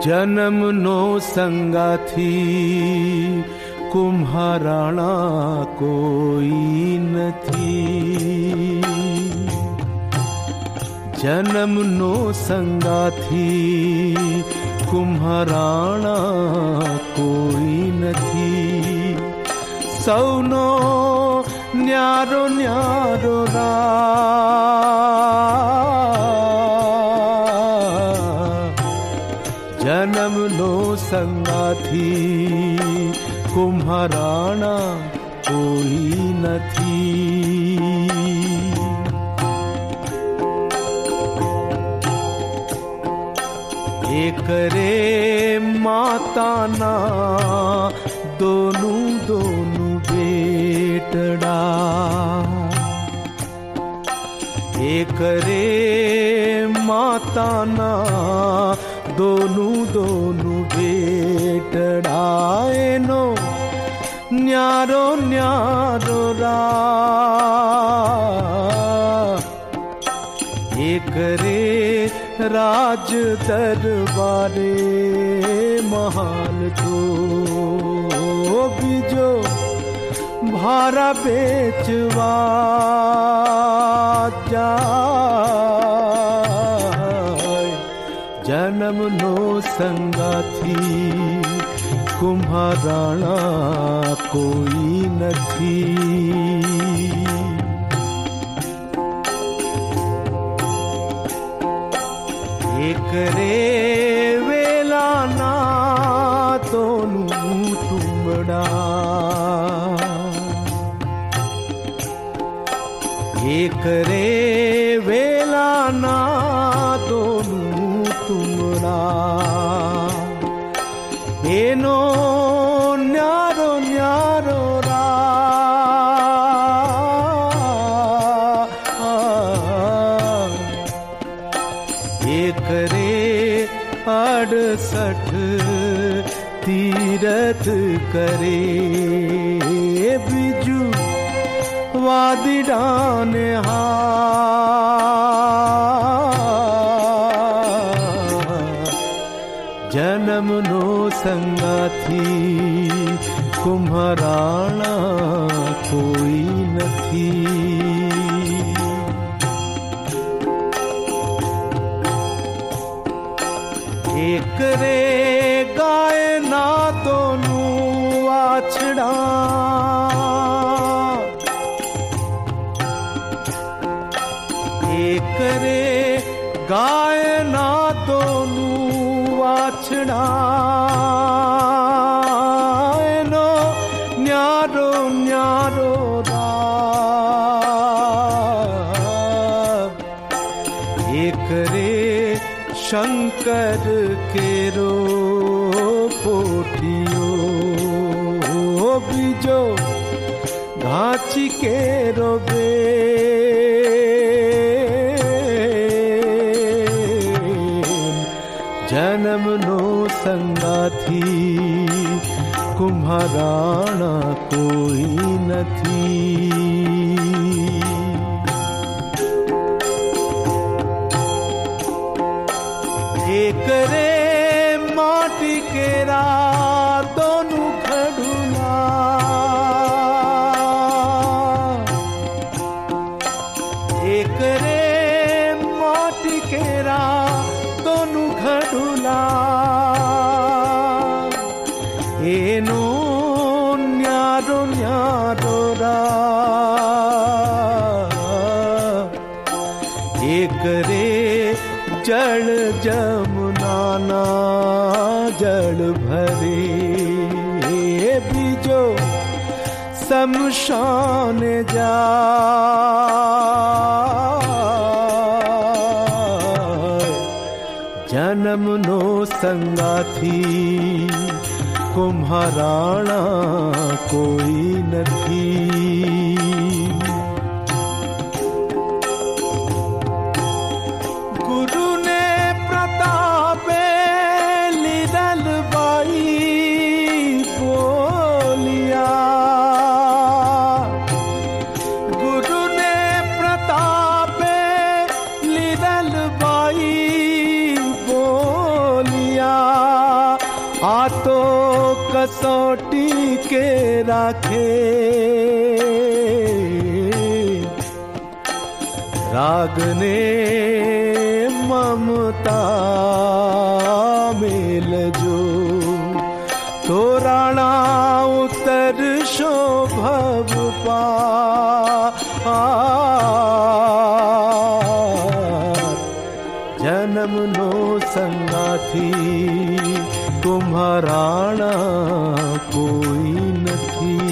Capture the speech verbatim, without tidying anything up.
જન્મ નો સંગાથી કુમ્હારાણા કોઈ નથી, જન્મ નો સંગાથી કુમ્હારાણા કોઈ નથી, સૌનો ન્યારો ન્યારો રા, જન્મ નો સંગાથી કુમ્હારાણા કોઈ નથી. એક રે માતાના દોનું દોનું બેટડા, એક રે માતાના દોનું દોનું બેટડા, એનો ન્યારો ન્યારો રા, એક રે રાજ દરબારે મહાલ તો બીજો ભારા વેચવા જાય, જન્મ નો સંગાથી કુમ્હારાણા કોઈ નથી. એક રે વેલાના તોનું તુમડા, એક રે વેલાના તોનું તુમડા, એનો ન્યારો ન્યારો રા, એક રે અડસઠ તીરથ કરે, બીજું વાદીડાને હા, જન્મ નો સંગાથી કુમ્હારાણા કોઈ નથી. એક રે ગાયના દોનું વાછડા, એક રે ગાયના દોનું વાછડા, એનો ન્યારો ન્યારો રા, એક રે શંકર કેરો પોઠિયો, બીજો ઘાંચી કેરો બે, જન્મ નો સંગાથી કુમ્હારાણા કોઈ નથી. એક રે માટી કેરા દોનું ખડુલા, એક રે માટી કેરા દોનું ખડુલા, એનો ન્યારો ન્યારો રા, એક રે જળ જમુનાના જળ ભરે, બીજો શમશાન જાય, જન્મ નો સંગાથી કુમ્હારાણા કોઈ નથી. ગુરુને પ્રતાપે લીધલબાઈ બોલિયા, ગુરુને પ્રતાપે લીધલબાઈ બોલિયા, सोटी के राखे, रागने ममता मेल जो, तो राणा उतर शोभव पार। जन्म नो संगाथी तुम्हाराणा कोई नहीं।